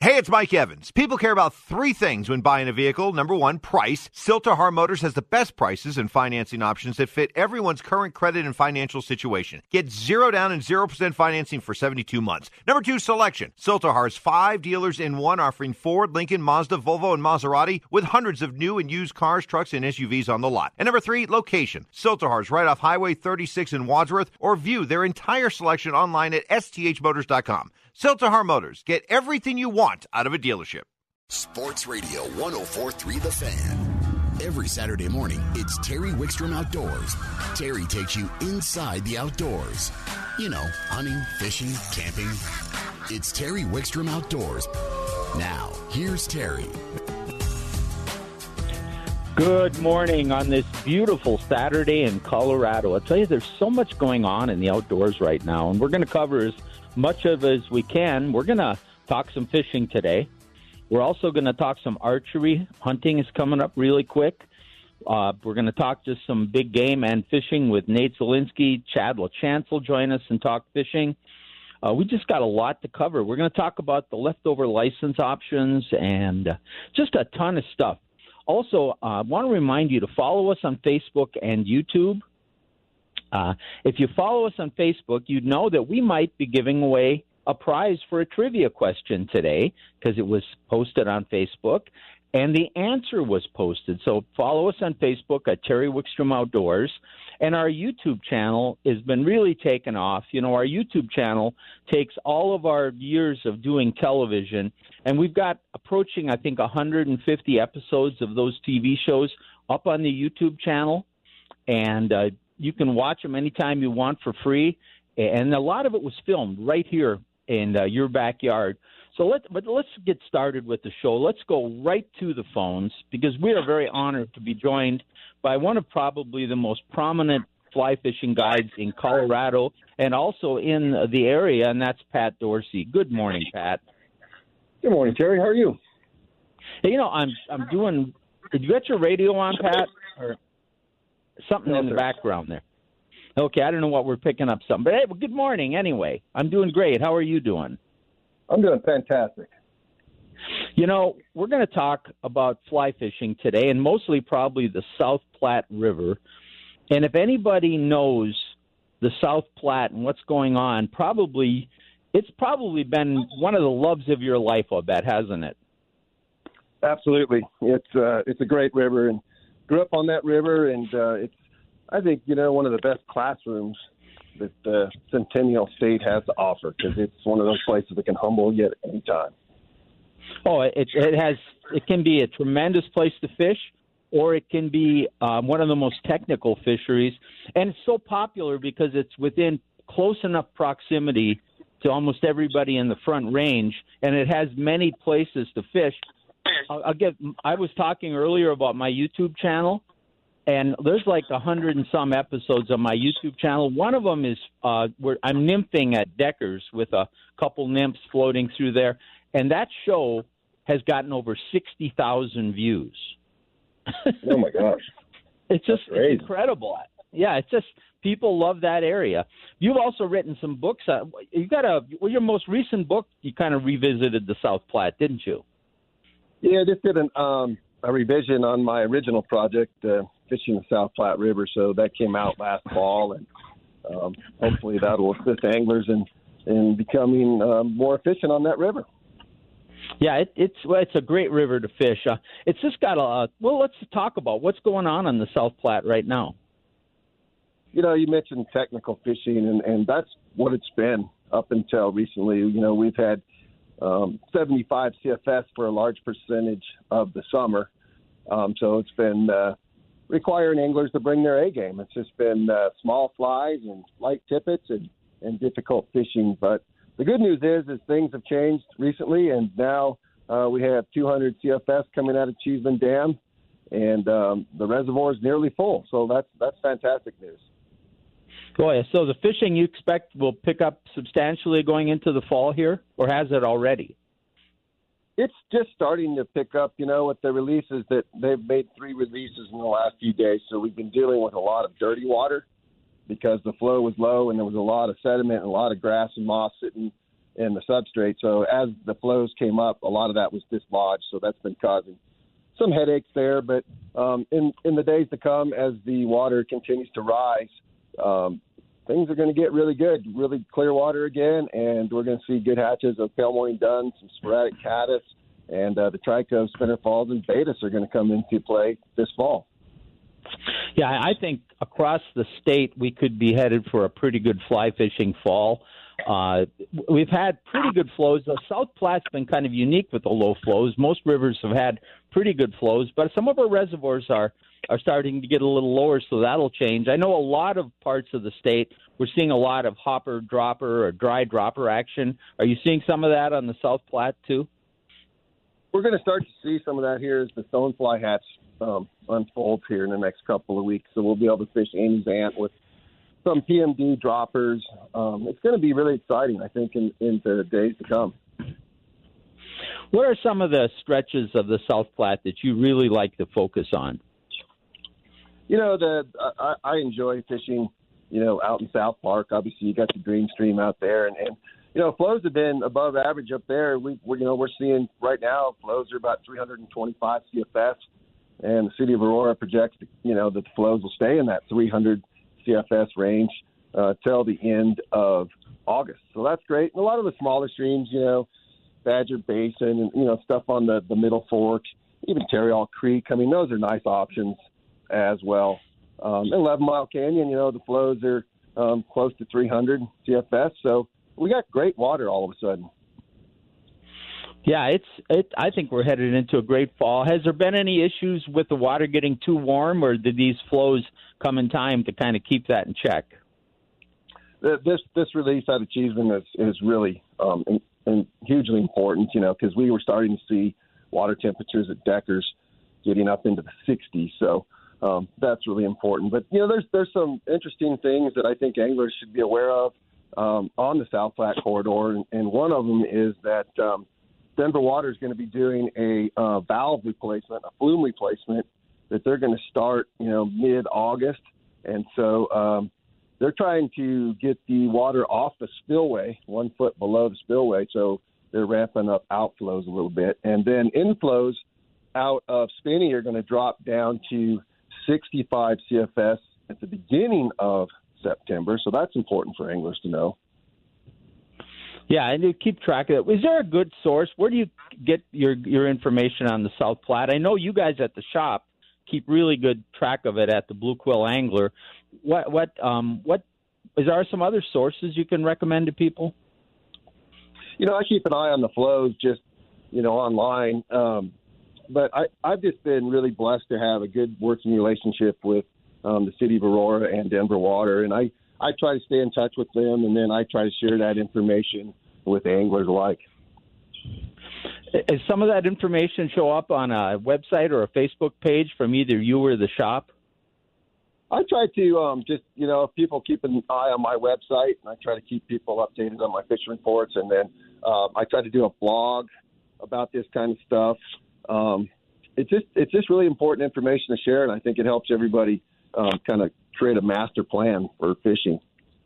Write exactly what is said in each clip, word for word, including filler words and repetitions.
Hey, it's Mike Evans. People care about three things when buying a vehicle. Number one, price. Silterhar Motors has the best prices and financing options that fit everyone's current credit and financial situation. Get zero down and zero percent financing for seventy-two months. Number two, selection. Silterhar's five dealers in one, offering Ford, Lincoln, Mazda, Volvo, and Maserati with hundreds of new and used cars, trucks, and S U Vs on the lot. And number three, location. Silterhar's right off Highway thirty-six in Wadsworth, or view their entire selection online at S T H motors dot com. Silterhar Motors. Get everything you want out of a dealership. Sports Radio one oh four point three The Fan. Every Saturday morning, it's Terry Wickstrom Outdoors. Terry takes you inside the outdoors. You know, hunting, fishing, camping. It's Terry Wickstrom Outdoors. Now, here's Terry. Good morning on this beautiful Saturday in Colorado. I'll tell you, there's so much going on in the outdoors right now, and we're going to cover as much of it as we can. We're going to talk some fishing today. We're also going to talk some archery. Hunting is coming up really quick. Uh, we're going to talk just some big game and fishing with Nate Zielinski. Chad LaChance will join us and talk fishing. Uh, we just got a lot to cover. We're going to talk about the leftover license options and uh, just a ton of stuff. Also, uh, I want to remind you to follow us on Facebook and YouTube. Uh, if you follow us on Facebook, you'd know that we might be giving away a prize for a trivia question today because it was posted on Facebook, and the answer was posted. So follow us on Facebook at Terry Wickstrom Outdoors, and our YouTube channel has been really taken off. You know, our YouTube channel takes all of our years of doing television, and we've got approaching, I think, one hundred fifty episodes of those T V shows up on the YouTube channel, and uh, you can watch them anytime you want for free. And a lot of it was filmed right here in uh, your backyard. So let's, but let's get started with the show. Let's go right to the phones because we are very honored to be joined by one of probably the most prominent fly fishing guides in Colorado and also in the area, and that's Pat Dorsey. Good morning, Pat. Good morning, Terry. How are you? Hey, you know, I'm I'm doing. Did you get your radio on, Pat, or something no, in the sir. background there? Okay, I don't know what we're picking up something, but hey, well, good morning anyway. I'm doing great. How are you doing? I'm doing fantastic. You know, we're going to talk about fly fishing today, and mostly probably the South Platte River. And if anybody knows the South Platte and what's going on, probably it's probably been one of the loves of your life, I bet, hasn't it? Absolutely. It's uh, it's a great river, and grew up on that river, and uh, it's, I think, you know, one of the best classrooms that the Centennial State has to offer because it's one of those places that can humble you at any time. Oh, it, it has. It can be a tremendous place to fish, or it can be um, one of the most technical fisheries. And it's so popular because it's within close enough proximity to almost everybody in the Front Range, and it has many places to fish. I'll, I'll get. I was talking earlier about my YouTube channel, and there's like a hundred and some episodes on my YouTube channel. One of them is uh, where I'm nymphing at Deckers with a couple nymphs floating through there, and that show has gotten over sixty thousand views. Oh my gosh, it's just it's incredible. Yeah, it's just people love that area. You've also written some books. Uh, you got a well, your most recent book. You kind of revisited the South Platte, didn't you? Yeah, I just did an, um, a revision on my original project, uh, Fishing the South Platte River. So that came out last fall, and um, hopefully that will assist anglers in, in becoming um, more efficient on that river. Yeah, it, it's well, it's a great river to fish. Uh, it's just got a well. Let's talk about what's going on on the South Platte right now. You know, you mentioned technical fishing, and, and that's what it's been up until recently. You know, we've had um, seventy-five C F S for a large percentage of the summer. Um, so it's been uh, requiring anglers to bring their A game. It's just been uh, small flies and light tippets and, and difficult fishing. But the good news is, is things have changed recently, and now uh, we have two hundred C F S coming out of Cheeseman Dam, and um, the reservoir is nearly full. So that's that's fantastic news. Boy, so the fishing you expect will pick up substantially going into the fall here, or has it already? It's just starting to pick up, you know, with the releases that they've made three releases in the last few days. So we've been dealing with a lot of dirty water because the flow was low and there was a lot of sediment and a lot of grass and moss sitting in the substrate. So as the flows came up, a lot of that was dislodged. So that's been causing some headaches there. But um, in, in the days to come, as the water continues to rise, um, things are going to get really good, really clear water again, and we're going to see good hatches of pale morning dun, some sporadic caddis, and uh, the trico, spinner falls, and Baetis are going to come into play this fall. Yeah, I think across the state we could be headed for a pretty good fly fishing fall. Uh, we've had pretty good flows. The South Platte's been kind of unique with the low flows. Most rivers have had pretty good flows, but some of our reservoirs are, are starting to get a little lower, so that'll change. I know a lot of parts of the state, we're seeing a lot of hopper dropper or dry dropper action. Are you seeing some of that on the South Platte too? We're going to start to see some of that here as the stonefly hatch um, unfolds here in the next couple of weeks. So we'll be able to fish Amy's Ant with some P M D droppers. Um, it's going to be really exciting, I think, in, in the days to come. What are some of the stretches of the South Platte that you really like to focus on? You know, the I, I enjoy fishing, you know, out in South Park. Obviously, you got the Green Stream out there, and, and you know, flows have been above average up there. We, we're, you know, we're seeing right now flows are about three hundred twenty-five C F S, and the city of Aurora projects, you know, that the flows will stay in that three hundred C F S range uh, till the end of August. So that's great. And a lot of the smaller streams, you know, Badger Basin and, you know, stuff on the, the Middle Fork, even Tarryall Creek. I mean, those are nice options as well. Um, and Eleven Mile Canyon, you know, the flows are um, close to three hundred C F S. So we got great water all of a sudden. Yeah, it's. It, I think we're headed into a great fall. Has there been any issues with the water getting too warm, or did these flows come in time to kind of keep that in check? This this release out of Cheeseman is is really um, in, in hugely important, you know, because we were starting to see water temperatures at Deckers getting up into the sixties. So um, that's really important. But you know, there's there's some interesting things that I think anglers should be aware of um, on the South Platte corridor, and, and one of them is that um, Denver Water is going to be doing a uh, valve replacement, a flume replacement that they're going to start, you know, mid-August. And so um, they're trying to get the water off the spillway, one foot below the spillway. So they're ramping up outflows a little bit. And then inflows out of Spinney are going to drop down to sixty-five C F S at the beginning of September. So that's important for anglers to know. Yeah, and you keep track of it. Is there a good source? Where do you get your your information on the South Platte? I know you guys at the shop keep really good track of it at the Blue Quill Angler. What what um what is there some other sources you can recommend to people? You know, I keep an eye on the flows just, you know, online. Um, but I, I've just been really blessed to have a good working relationship with um, the city of Aurora and Denver Water, and I. I try to stay in touch with them, and then I try to share that information with anglers alike. Does some of that information show up on a website or a Facebook page from either you or the shop? I try to um, just, you know, if people keep an eye on my website, and I try to keep people updated on my fishing reports, and then uh, I try to do a blog about this kind of stuff. Um, it's just it's just really important information to share, and I think it helps everybody um, kind of create a master plan for fishing.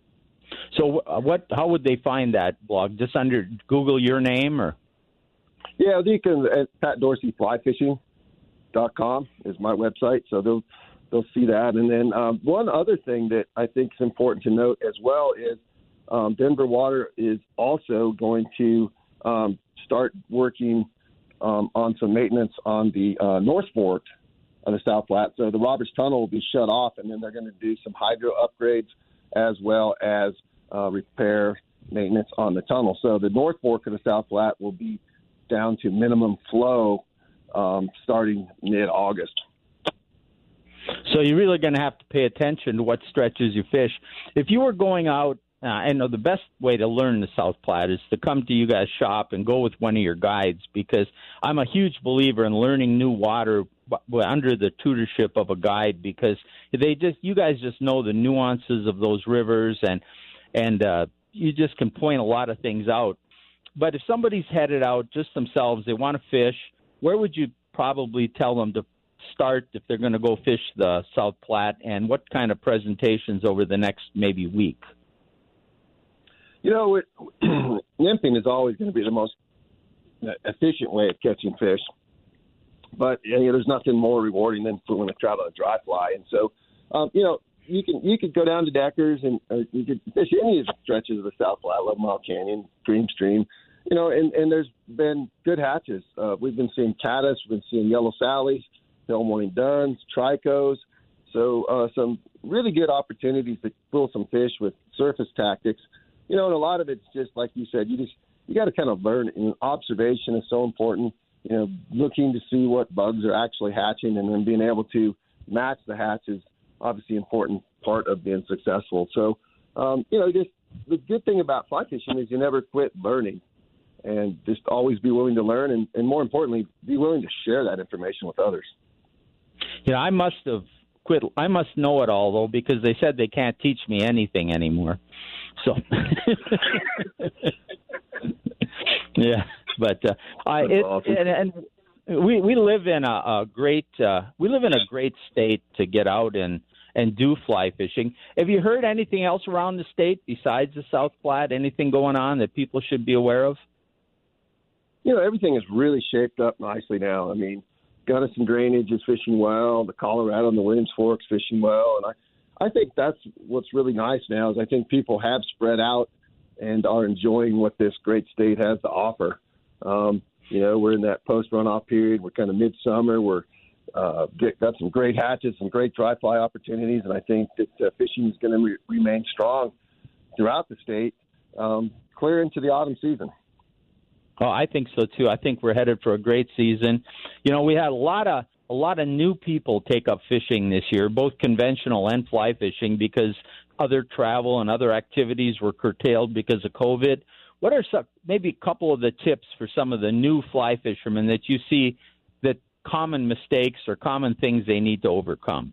So what? How would they find that blog? Just under Google your name, or? Yeah, you can at Pat Dorsey Fly Fishing dot com is my website, so they'll they'll see that. And then um, one other thing that I think is important to note as well is um, Denver Water is also going to um, start working um, on some maintenance on the uh, North Fork on the South Platte. So the Roberts Tunnel will be shut off, and then they're going to do some hydro upgrades as well as uh, repair maintenance on the tunnel. So the North Fork of the South Platte will be down to minimum flow um, starting mid-August. So you're really going to have to pay attention to what stretches you fish. If you were going out, uh, I know the best way to learn the South Platte is to come to you guys' shop and go with one of your guides, because I'm a huge believer in learning new water under the tutorship of a guide, because they just you guys just know the nuances of those rivers, and and uh, you just can point a lot of things out. But if somebody's headed out just themselves, they want to fish, where would you probably tell them to start if they're going to go fish the South Platte, and what kind of presentations over the next maybe week? You know, it, nymphing is always going to be the most efficient way of catching fish. But you know, there's nothing more rewarding than when I trout on a dry fly. And so, um, you know, you can you could go down to Deckers and uh, you could fish any of the stretches of the South Platte, Eleven Mile Canyon, Dream Stream, you know, and, and there's been good hatches. Uh, we've been seeing caddis, we've been seeing yellow sallies, pale morning duns, tricos. So uh, some really good opportunities to pull some fish with surface tactics. You know, and a lot of it's just like you said, you just you got to kind of learn. And observation is so important. You know, looking to see what bugs are actually hatching, and then being able to match the hatches. Obviously important part of being successful. So, um, you know, just the good thing about fly fishing is you never quit learning, and just always be willing to learn, and, and more importantly, be willing to share that information with others. You know, I must have quit. I must know it all, though, because they said they can't teach me anything anymore. So, yeah, but uh, I, it, awesome. and, and we we live in a, a great uh, we live in a great state to get out and and do fly fishing. Have you heard anything else around the state besides the South Platte? Anything going on that people should be aware of? You know, everything is really shaped up nicely now. I mean, Gunnison Drainage is fishing well. The Colorado and the Williams Fork's fishing well. And I, I think that's what's really nice now is I think people have spread out and are enjoying what this great state has to offer. Um, you know, we're in that post-runoff period. We're kind of midsummer. We're uh, get, got some great hatches, some great dry fly opportunities, and I think that uh, fishing is going to re- remain strong throughout the state, um, clear into the autumn season. Oh, I think so too. I think we're headed for a great season. You know, we had a lot of a lot of new people take up fishing this year, both conventional and fly fishing, because other travel and other activities were curtailed because of COVID. What are some, maybe a couple of the tips for some of the new fly fishermen that you see that common mistakes or common things they need to overcome?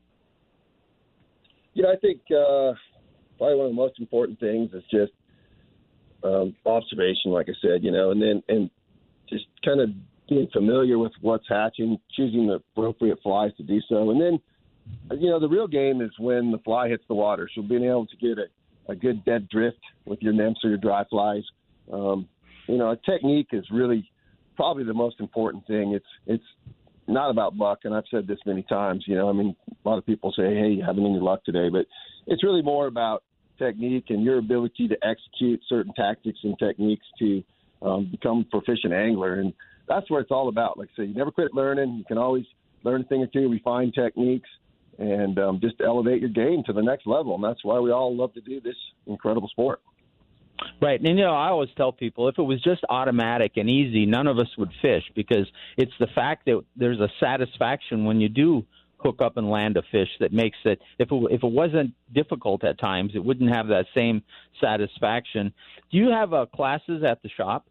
You know, I think uh, probably one of the most important things is just um, observation, like I said, you know, and then and just kind of being familiar with what's hatching, choosing the appropriate flies to do so. And then, you know, the real game is when the fly hits the water. So being able to get a, a good dead drift with your nymphs or your dry flies. Um, you know, a technique is really probably the most important thing. It's it's not about luck, and I've said this many times. You know, I mean, a lot of people say, hey, you haven't any luck today, but it's really more about technique and your ability to execute certain tactics and techniques to um, become a proficient angler. And that's what it's all about. Like I say, you never quit learning. You can always learn a thing or two, refine techniques, and um, just elevate your game to the next level. And that's why we all love to do this incredible sport. Right. And, you know, I always tell people if it was just automatic and easy, none of us would fish, because it's the fact that there's a satisfaction when you do hook up and land a fish that makes it, if it, if it wasn't difficult at times, it wouldn't have that same satisfaction. Do you have uh, classes at the shop?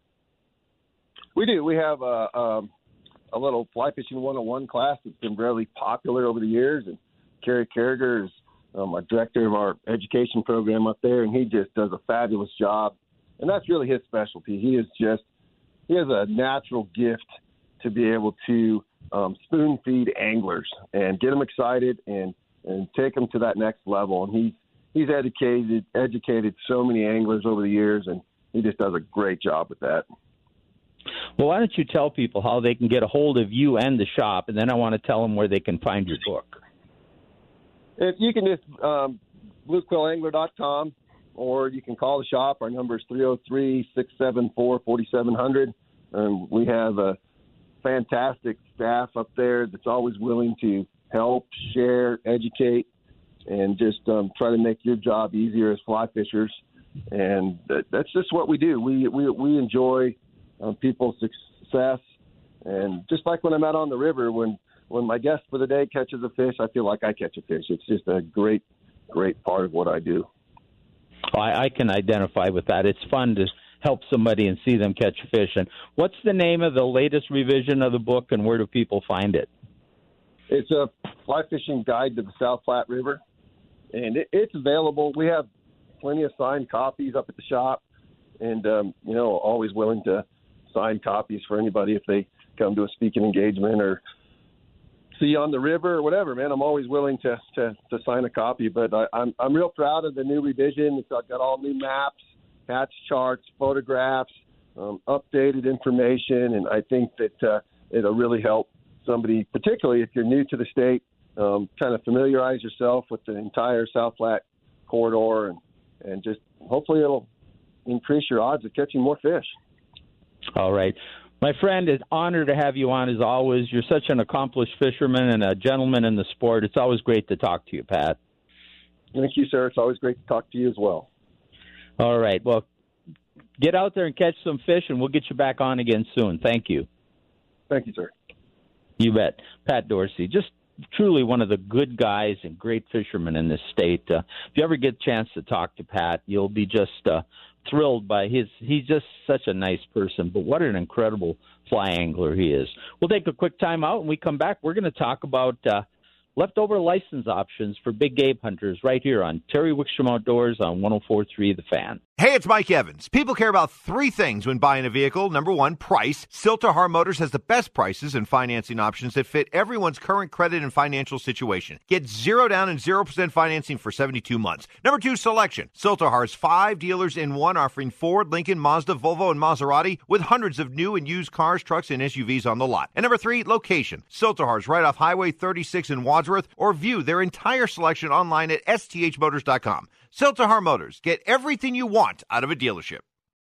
We do. We have a, um, a little fly fishing one oh one class that's been really popular over the years. And Kerry Carriger is um, our director of our education program up there, and he just does a fabulous job. And that's really his specialty. He is just, he has a natural gift to be able to um, spoon feed anglers and get them excited and, and take them to that next level. And he's, he's educated, educated so many anglers over the years, and he just does a great job with that. Well, why don't you tell people how they can get a hold of you and the shop, and then I want to tell them where they can find your book. If you can just um, blue quill angler dot com, or you can call the shop. Our number is three oh three, six seven four, four seven zero zero. Um, we have a fantastic staff up there that's always willing to help, share, educate, and just um, try to make your job easier as fly fishers. And that, that's just what we do. We we, we enjoy um, people's success. And just like when I'm out on the river, when when my guest for the day catches a fish, I feel like I catch a fish. It's just a great, great part of what I do. I, I can identify with that. It's fun to help somebody and see them catch fish. And what's the name of the latest revision of the book, and where do people find it? It's a fly fishing guide to the South Platte River, and it, it's available. We have plenty of signed copies up at the shop, and, um, you know, always willing to sign copies for anybody if they come to a speaking engagement or see you on the river or whatever, man. I'm always willing to, to, to sign a copy, but I, I'm I'm real proud of the new revision. It's got all new maps, hatch charts, photographs, um, updated information, and I think that uh, it'll really help somebody, particularly if you're new to the state, um, kind of familiarize yourself with the entire South Platte corridor, and, and just hopefully it'll increase your odds of catching more fish. All right. My friend, it's an honor to have you on as always. You're such an accomplished fisherman and a gentleman in the sport. It's always great to talk to you, Pat. Thank you, sir. It's always great to talk to you as well. All right. Well, get out there and catch some fish, and we'll get you back on again soon. Thank you. Thank you, sir. You bet. Pat Dorsey, just truly one of the good guys and great fishermen in this state. Uh, if you ever get a chance to talk to Pat, you'll be just uh, thrilled by his – he's just such a nice person, but what an incredible fly angler he is. We'll take a quick time out. When we come back, we're going to talk about uh, leftover license options for big game hunters right here on Terry Wickstrom Outdoors on one oh four point three The Fan. Hey, it's Mike Evans. People care about three things when buying a vehicle. Number one, price. Silterhar Motors has the best prices and financing options that fit everyone's current credit and financial situation. Get zero down and zero percent financing for seventy-two months. Number two, selection. Silterhar has five dealers in one, offering Ford, Lincoln, Mazda, Volvo, and Maserati with hundreds of new and used cars, trucks, and S U Vs on the lot. And number three, location. Silterhar's right off Highway thirty-six in Wadsworth, or view their entire selection online at S T H motors dot com. Silterhar Motors. Get everything you want out of a dealership.